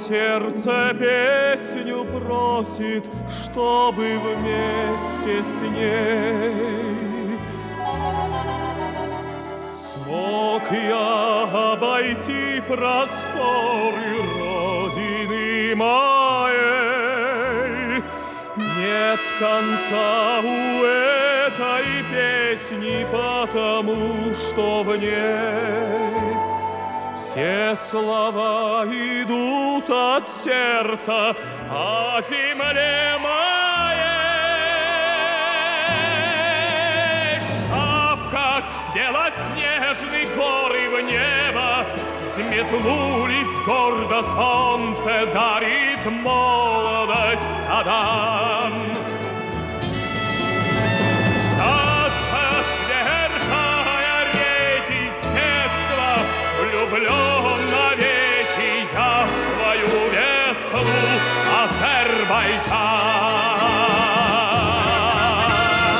сердце песню просит, чтобы вместе с ней. Смог я обойти просторы родины моей. Нет конца у этой песни, потому что в ней все слова идут от сердца о земле моей. Шапках белоснежных горы в небо взметнулись гордо, солнце дарит молодость садам. Влюблен навеки я в твою весну, Азербайджан.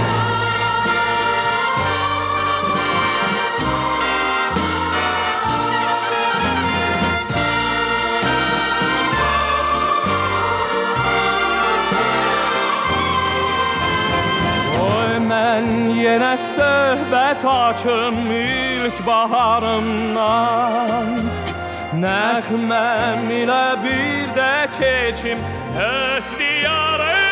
Oy, mən yenə söhbət açım ilk baharımdan. Nəğməm ilə bir də keçim öz diyarım.